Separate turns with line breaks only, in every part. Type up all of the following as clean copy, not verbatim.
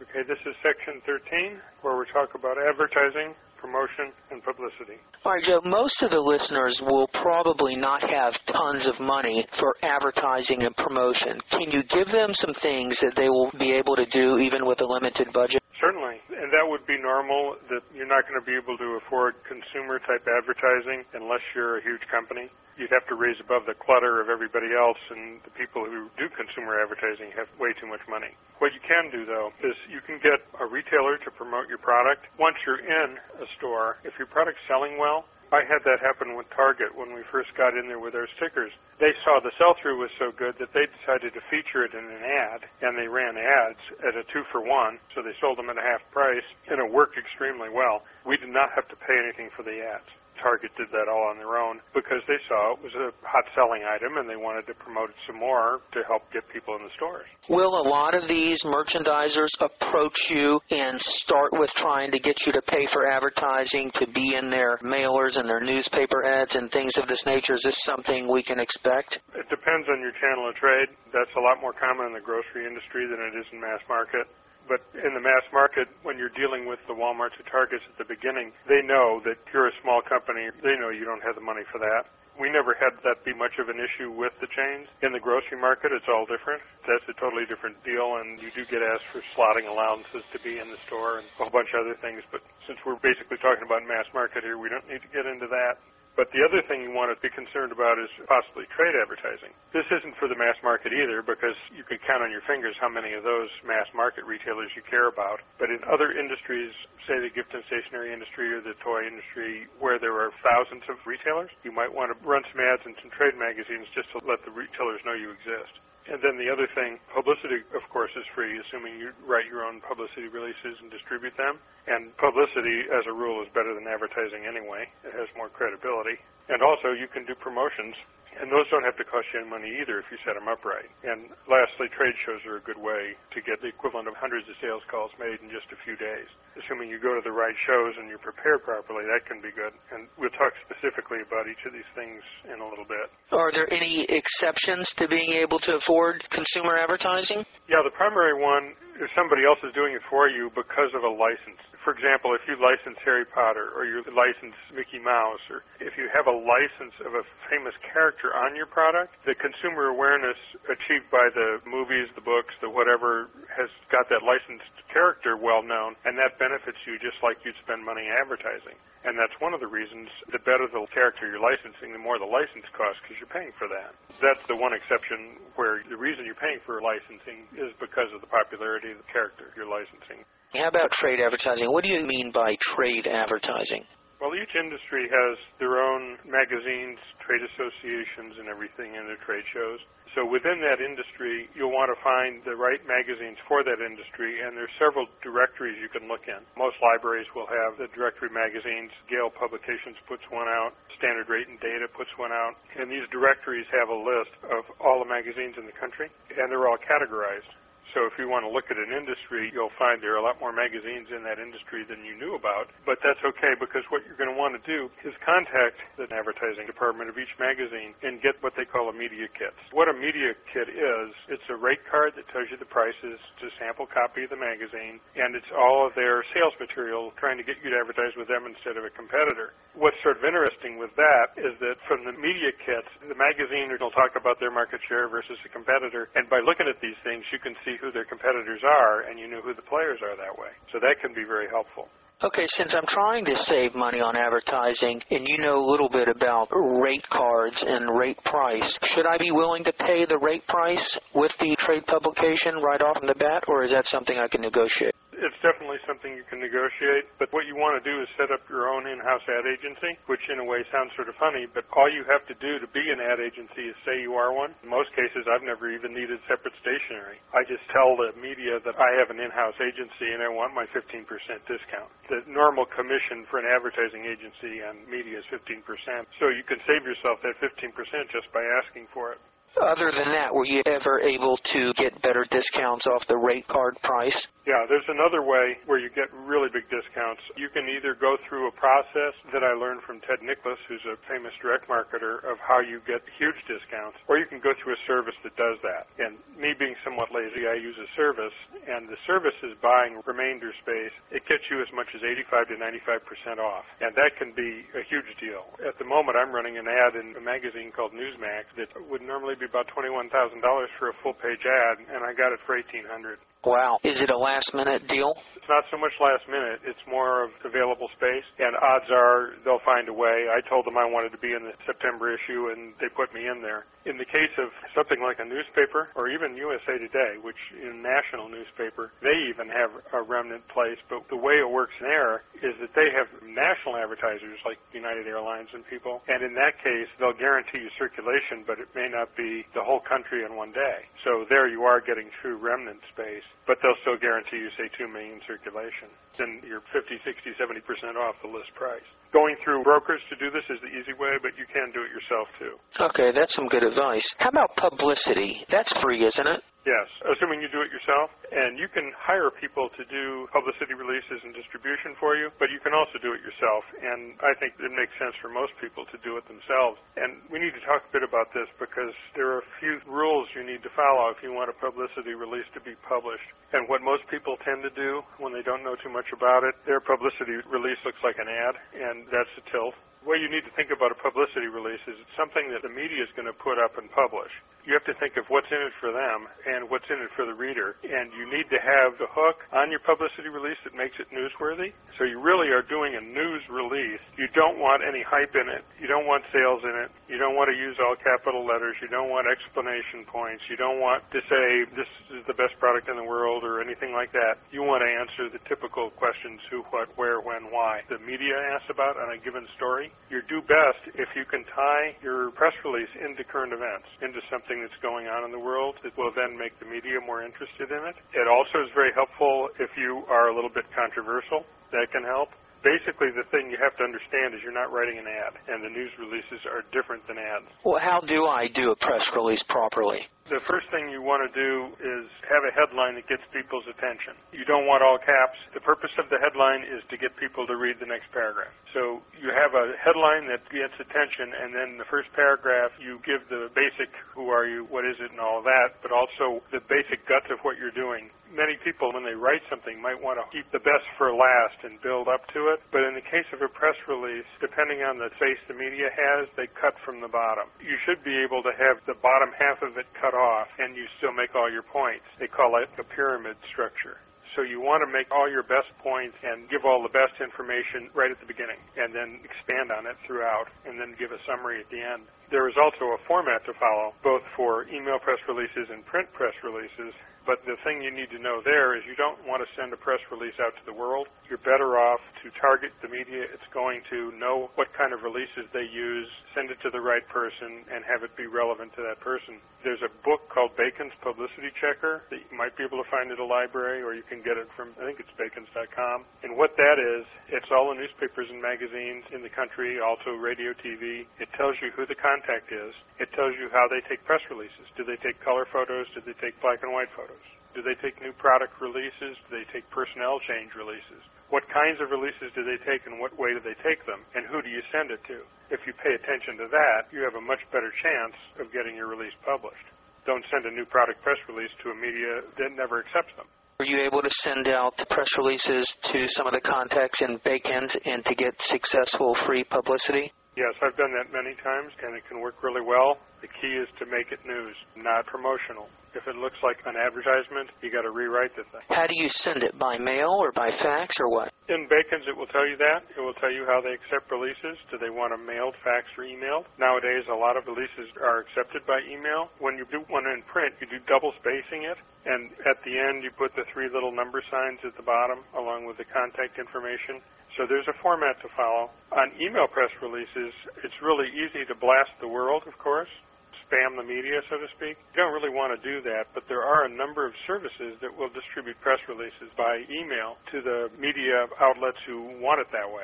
Okay, this is section 13, where we talk about advertising, promotion, and publicity.
All right, Joe, most of the listeners will probably not have tons of money for advertising and promotion. Can you give them some things that they will be able to do even with a limited budget?
Certainly, and that would be normal, that you're not going to be able to afford consumer-type advertising unless you're a huge company. You'd have to raise above the clutter of everybody else, and the people who do consumer advertising have way too much money. What you can do, though, is you can get a retailer to promote your product. Once you're in a store, if your product's selling well, I had that happen with Target when we first got in there with our stickers. They saw the sell-through was so good that they decided to feature it in an ad, and they ran ads at a 2-for-1, so they sold them at a half price, and it worked extremely well. We did not have to pay anything for the ads. Target did that all on their own because they saw it was a hot-selling item and they wanted to promote it some more to help get people in the stores.
Will a lot of these merchandisers approach you and start with trying to get you to pay for advertising, to be in their mailers and their newspaper ads and things of this nature? Is this something we can expect?
It depends on your channel of trade. That's a lot more common in the grocery industry than it is in mass market. But in the mass market, when you're dealing with the Walmarts or Targets at the beginning, they know that you're a small company. They know you don't have the money for that. We never had that be much of an issue with the chains. In the grocery market, it's all different. That's a totally different deal, and you do get asked for slotting allowances to be in the store and a whole bunch of other things. But since we're basically talking about mass market here, we don't need to get into that. But the other thing you want to be concerned about is possibly trade advertising. This isn't for the mass market either, because you can count on your fingers how many of those mass market retailers you care about. But in other industries, say the gift and stationery industry or the toy industry, where there are thousands of retailers, you might want to run some ads in some trade magazines just to let the retailers know you exist. And then the other thing, publicity, of course, is free, assuming you write your own publicity releases and distribute them. And publicity, as a rule, is better than advertising anyway. It has more credibility. And also, you can do promotions, and those don't have to cost you any money either if you set them up right. And lastly, trade shows are a good way to get the equivalent of hundreds of sales calls made in just a few days. Assuming you go to the right shows and you prepare properly, that can be good. And we'll talk specifically about each of these things in a little bit.
Are there any exceptions to being able to afford consumer advertising?
Yeah, the primary one is somebody else is doing it for you because of a license. For example, if you license Harry Potter or you license Mickey Mouse, or if you have a license of a famous character on your product, the consumer awareness achieved by the movies, the books, the whatever has got that licensed character well known, and that benefits you just like you'd spend money advertising. And that's one of the reasons, the better the character you're licensing, the more the license costs because you're paying for that. That's the one exception where the reason you're paying for licensing is because of the popularity of the character you're licensing.
How about trade advertising? What do you mean by trade advertising?
Well, each industry has their own magazines, trade associations, and everything in their trade shows. So within that industry, you'll want to find the right magazines for that industry, and there's several directories you can look in. Most libraries will have the directory magazines. Gale Publications puts one out. Standard Rate and Data puts one out. And these directories have a list of all the magazines in the country, and they're all categorized. So if you want to look at an industry, you'll find there are a lot more magazines in that industry than you knew about. But that's okay, because what you're going to want to do is contact the advertising department of each magazine and get what they call a media kit. What a media kit is, it's a rate card that tells you the prices, it's a sample copy of the magazine, and it's all of their sales material trying to get you to advertise with them instead of a competitor. What's sort of interesting with that is that from the media kits, the magazine will talk about their market share versus a competitor, and by looking at these things, you can see who their competitors are, and you know who the players are that way. So that can be very helpful.
Okay, since I'm trying to save money on advertising, and you know a little bit about rate cards and rate price, should I be willing to pay the rate price with the trade publication right off the bat, or is that something I can negotiate?
It's definitely something you can negotiate, but what you want to do is set up your own in-house ad agency, which in a way sounds sort of funny, but all you have to do to be an ad agency is say you are one. In most cases, I've never even needed separate stationery. I just tell the media that I have an in-house agency and I want my 15% discount. The normal commission for an advertising agency on media is 15%, so you can save yourself that 15% just by asking for it.
Other than that, were you ever able to get better discounts off the rate card price?
Yeah, there's another way where you get really big discounts. You can either go through a process that I learned from Ted Nicholas, who's a famous direct marketer, of how you get huge discounts, or you can go through a service that does that. And me being somewhat lazy, I use a service, and the service is buying remainder space. It gets you as much as 85 to 95% off, and that can be a huge deal. At the moment, I'm running an ad in a magazine called Newsmax that would normally be about $21,000 for a full-page ad, and I got it for $1,800.
Wow. Is it a last-minute deal?
It's not so much last minute. It's more of available space, and odds are they'll find a way. I told them I wanted to be in the September issue, and they put me in there. In the case of something like a newspaper, or even USA Today, which is a national newspaper, they even have a remnant place, but the way it works there is that they have national advertisers like United Airlines and people, and in that case, they'll guarantee you circulation, but it may not be the whole country in one day. So there you are getting true remnant space, but they'll still guarantee you, say, 2 million circulation. Then you're 50, 60, 70% off the list price. Going through brokers to do this is the easy way, but you can do it yourself, too.
Okay, that's some good advice. How about publicity? That's free, isn't it?
Yes, assuming you do it yourself. And you can hire people to do publicity releases and distribution for you, but you can also do it yourself. And I think it makes sense for most people to do it themselves. And we need to talk a bit about this because there are a few rules you need to follow if you want a publicity release to be published. And what most people tend to do when they don't know too much about it, their publicity release looks like an ad, and that's a tilt. The way you need to think about a publicity release is it's something that the media is going to put up and publish. You have to think of what's in it for them and what's in it for the reader, and you need to have the hook on your publicity release that makes it newsworthy. So you really are doing a news release. You don't want any hype in it. You don't want sales in it. You don't want to use all capital letters. You don't want explanation points. You don't want to say this is the best product in the world or anything like that. You want to answer the typical questions: who, what, where, when, why the media asks about on a given story. You do best if you can tie your press release into current events, into something that's going on in the world that will then make the media more interested in it. It also is very helpful if you are a little bit controversial. That can help. Basically, the thing you have to understand is you're not writing an ad, and the news releases are different than ads.
Well, how do I do a press release properly?
The first thing you want to do is have a headline that gets people's attention. You don't want all caps. The purpose of the headline is to get people to read the next paragraph. So you have a headline that gets attention, and then the first paragraph you give the basic who are you, what is it, and all that, but also the basic guts of what you're doing. Many people, when they write something, might want to keep the best for last and build up to it. But in the case of a press release, depending on the space the media has, they cut from the bottom. You should be able to have the bottom half of it cut off, and you still make all your points. They call it a pyramid structure. So you want to make all your best points and give all the best information right at the beginning, and then expand on it throughout, and then give a summary at the end. There is also a format to follow, both for email press releases and print press releases. But the thing you need to know there is you don't want to send a press release out to the world. You're better off to target the media it's going to, know what kind of releases they use, send it to the right person, and have it be relevant to that person. There's a book called Bacon's Publicity Checker that you might be able to find at a library, or you can get it from, I think it's bacons.com. And what that is, it's all the newspapers and magazines in the country, also radio, TV. It tells you who the contact is. It tells you how they take press releases. Do they take color photos? Do they take black and white photos? Do they take new product releases? Do they take personnel change releases? What kinds of releases do they take, and what way do they take them? And who do you send it to? If you pay attention to that, you have a much better chance of getting your release published. Don't send a new product press release to a media that never accepts them.
Were you able to send out the press releases to some of the contacts in Bacons and to get successful free publicity?
Yes, I've done that many times, and it can work really well. The key is to make it news, not promotional. If it looks like an advertisement, you got to rewrite the thing.
How do you send it? By mail or by fax or what?
In Bacon's, it will tell you that. It will tell you how they accept releases. Do they want them mailed, faxed, or emailed? Nowadays, a lot of releases are accepted by email. When you do one in print, you do double spacing it, and at the end, you put the 3 little number signs at the bottom along with the contact information. So there's a format to follow. On email press releases, it's really easy to blast the world, of course, spam the media, so to speak. You don't really want to do that, but there are a number of services that will distribute press releases by email to the media outlets who want it that way.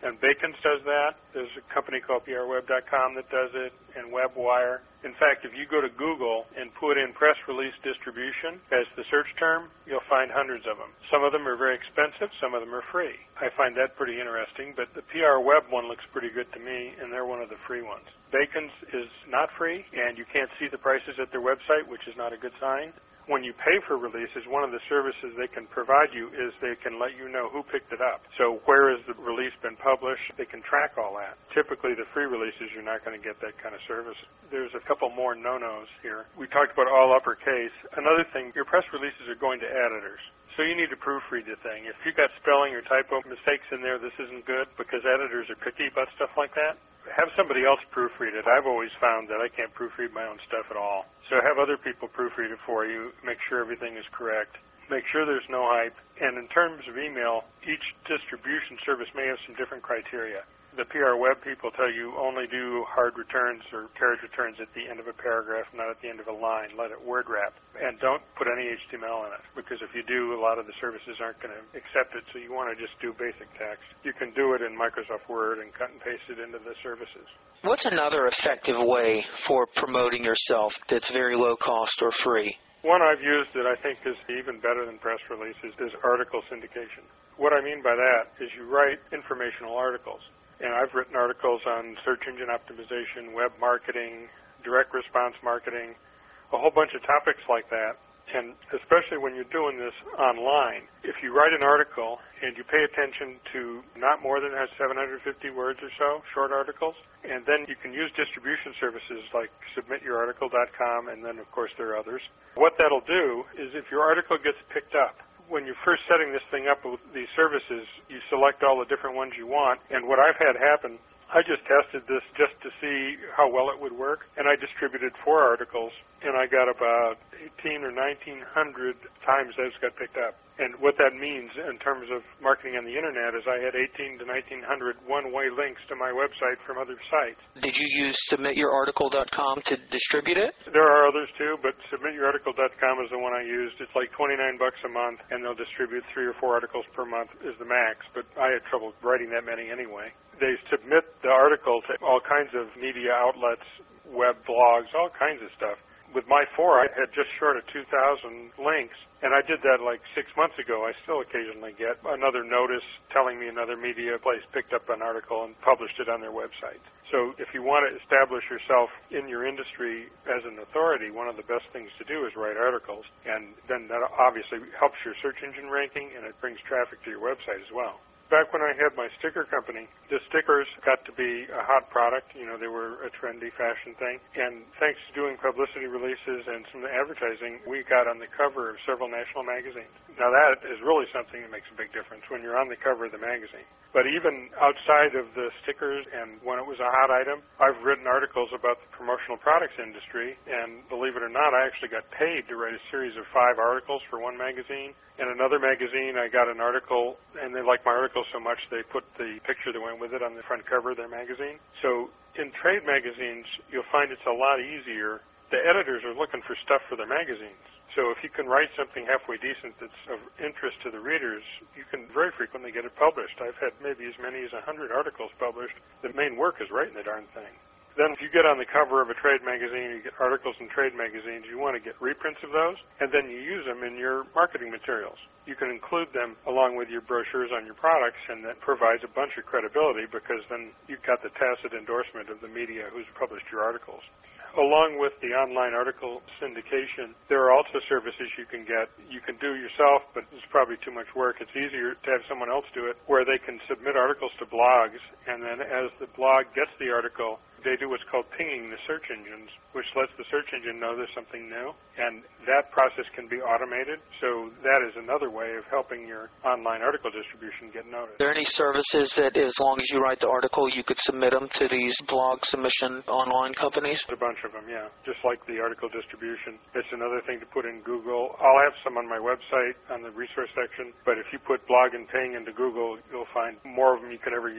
And Bacons does that. There's a company called PRWeb.com that does it, and WebWire. In fact, if you go to Google and put in press release distribution as the search term, you'll find hundreds of them. Some of them are very expensive, some of them are free. I find that pretty interesting, but the PRWeb one looks pretty good to me, and they're one of the free ones. Bacons is not free, and you can't see the prices at their website, which is not a good sign. When you pay for releases, one of the services they can provide you is they can let you know who picked it up. So where has the release been published? They can track all that. Typically, the free releases, you're not going to get that kind of service. There's a couple more no-nos here. We talked about all uppercase. Another thing, your press releases are going to editors. So you need to proofread the thing. If you've got spelling or typo mistakes in there, this isn't good because editors are picky about stuff like that. Have somebody else proofread it. I've always found that I can't proofread my own stuff at all. So have other people proofread it for you. Make sure everything is correct. Make sure there's no hype. And in terms of email, each distribution service may have some different criteria. The PRWeb people tell you only do hard returns or carriage returns at the end of a paragraph, not at the end of a line. Let it word wrap. And don't put any HTML in it, because if you do, a lot of the services aren't going to accept it, so you want to just do basic text. You can do it in Microsoft Word and cut and paste it into the services.
What's another effective way for promoting yourself that's very low cost or free?
One I've used that I think is even better than press releases is article syndication. What I mean by that is you write informational articles. And I've written articles on search engine optimization, web marketing, direct response marketing, a whole bunch of topics like that. And especially when you're doing this online, if you write an article and you pay attention to not more than 750 words or so, short articles, and then you can use distribution services like submityourarticle.com, and then, of course, there are others. What that'll do is if your article gets picked up, when you're first setting this thing up with these services, you select all the different ones you want. And what I've had happen, I just tested this just to see how well it would work, and I distributed 4 articles, and I got about 18 or 1,900 times those got picked up. And what that means in terms of marketing on the Internet is I had 18 to 1,900 one-way links to my website from other sites.
Did you use submityourarticle.com to distribute it?
There are others too, but submityourarticle.com is the one I used. It's like $29 a month, and they'll distribute 3 or 4 articles per month is the max, but I had trouble writing that many anyway. They submit the article to all kinds of media outlets, web blogs, all kinds of stuff. With my 4, I had just short of 2,000 links, and I did that like 6 months ago. I still occasionally get another notice telling me another media place picked up an article and published it on their website. So if you want to establish yourself in your industry as an authority, one of the best things to do is write articles, and then that obviously helps your search engine ranking, and it brings traffic to your website as well. Back when I had my sticker company, the stickers got to be a hot product. You know, they were a trendy fashion thing. And thanks to doing publicity releases and some advertising, we got on the cover of several national magazines. Now that is really something that makes a big difference when you're on the cover of the magazine. But even outside of the stickers and when it was a hot item, I've written articles about the promotional products industry, and believe it or not, I actually got paid to write a series of 5 articles for one magazine. In another magazine, I got an article, and they liked my article so much they put the picture that went with it on the front cover of their magazine. So in trade magazines, you'll find it's a lot easier. The editors are looking for stuff for their magazines. So if you can write something halfway decent that's of interest to the readers, you can very frequently get it published. I've had maybe as many as 100 articles published. The main work is writing the darn thing. Then if you get on the cover of a trade magazine, you get articles in trade magazines, you want to get reprints of those, and then you use them in your marketing materials. You can include them along with your brochures on your products, and that provides a bunch of credibility because then you've got the tacit endorsement of the media who's published your articles. Along with the online article syndication, there are also services you can get. You can do yourself, but it's probably too much work. It's easier to have someone else do it, where they can submit articles to blogs, and then as the blog gets the article, they do what's called pinging the search engines, which lets the search engine know there's something new, and that process can be automated. So that is another way of helping your online article distribution get noticed.
Are there any services that, as long as you write the article, you could submit them to these blog submission online companies?
A bunch of them, yeah, just like the article distribution. It's another thing to put in Google. I'll have some on my website on the resource section, but if you put blog and ping into Google, you'll find more of them you could ever use.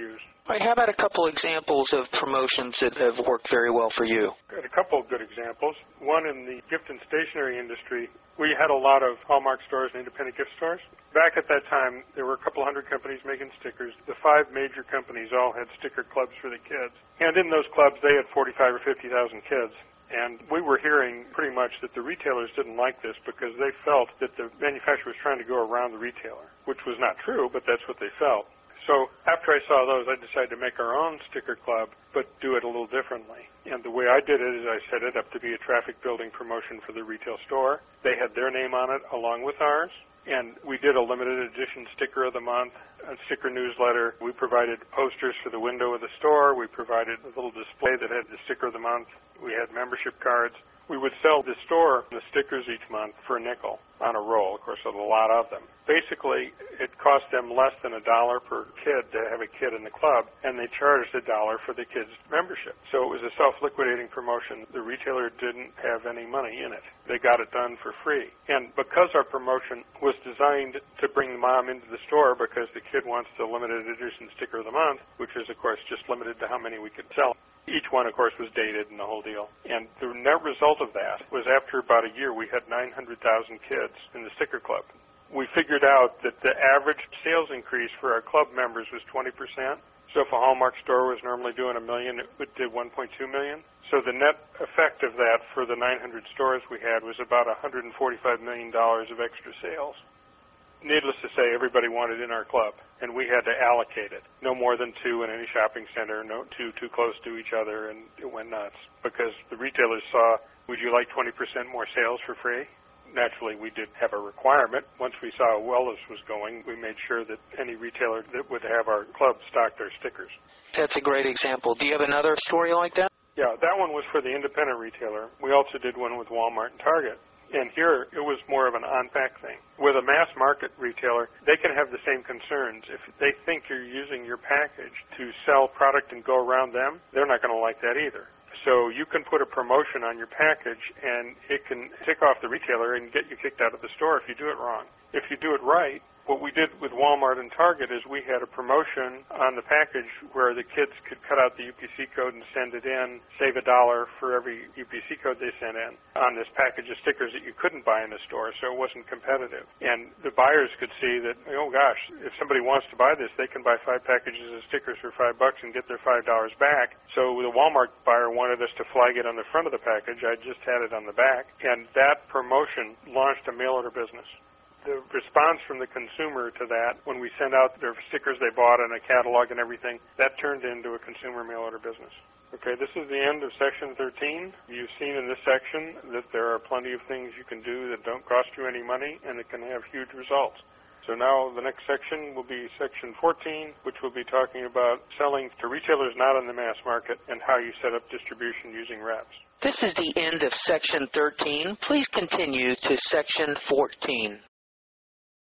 All right, how about a couple examples of promotions that have worked very well for you?
Got a couple of good examples. One in the gift and stationery industry, we had a lot of Hallmark stores and independent gift stores. Back at that time, there were a couple hundred companies making stickers. The 5 major companies all had sticker clubs for the kids. And in those clubs, they had 45 or 50,000 kids. And we were hearing pretty much that the retailers didn't like this because they felt that the manufacturer was trying to go around the retailer, which was not true, but that's what they felt. So after I saw those, I decided to make our own sticker club, but do it a little differently. And the way I did it is I set it up to be a traffic building promotion for the retail store. They had their name on it along with ours. And we did a limited edition sticker of the month, a sticker newsletter. We provided posters for the window of the store. We provided a little display that had the sticker of the month. We had membership cards. We would sell the store the stickers each month for a nickel on a roll, of course, with a lot of them. Basically, it cost them less than $1 per kid to have a kid in the club, and they charged $1 for the kid's membership. So it was a self-liquidating promotion. The retailer didn't have any money in it. They got it done for free. And because our promotion was designed to bring the mom into the store because the kid wants the limited edition sticker of the month, which is, of course, just limited to how many we could sell. Each one, of course, was dated and the whole deal. And the net result of that was after about a year, we had 900,000 kids in the sticker club. We figured out that the average sales increase for our club members was 20%. So if a Hallmark store was normally doing $1 million, it did $1.2 million. So the net effect of that for the 900 stores we had was about $145 million of extra sales. Needless to say, everybody wanted in our club, and we had to allocate it. No more than 2 in any shopping center, no 2 too close to each other, and it went nuts. Because the retailers saw, would you like 20% more sales for free? Naturally, we did have a requirement. Once we saw how well this was going, we made sure that any retailer that would have our club stocked their stickers.
That's a great example. Do you have another story like that?
Yeah, that one was for the independent retailer. We also did one with Walmart and Target. And here, it was more of an on-pack thing. With a mass market retailer, they can have the same concerns. If they think you're using your package to sell product and go around them, they're not going to like that either. So you can put a promotion on your package, and it can tick off the retailer and get you kicked out of the store if you do it wrong. If you do it right, what we did with Walmart and Target is we had a promotion on the package where the kids could cut out the UPC code and send it in, save $1 for every UPC code they sent in on this package of stickers that you couldn't buy in the store, so it wasn't competitive. And the buyers could see that, oh gosh, if somebody wants to buy this, they can buy 5 packages of stickers for $5 and get their $5 back. So the Walmart buyer wanted us to flag it on the front of the package. I just had it on the back. And that promotion launched a mail order business. The response from the consumer to that, when we sent out their stickers they bought and a catalog and everything, that turned into a consumer mail order business. Okay, this is the end of Section 13. You've seen in this section that there are plenty of things you can do that don't cost you any money and that can have huge results. So now the next section will be Section 14, which will be talking about selling to retailers not in the mass market and how you set up distribution using reps.
This is the end of Section 13. Please continue to Section 14.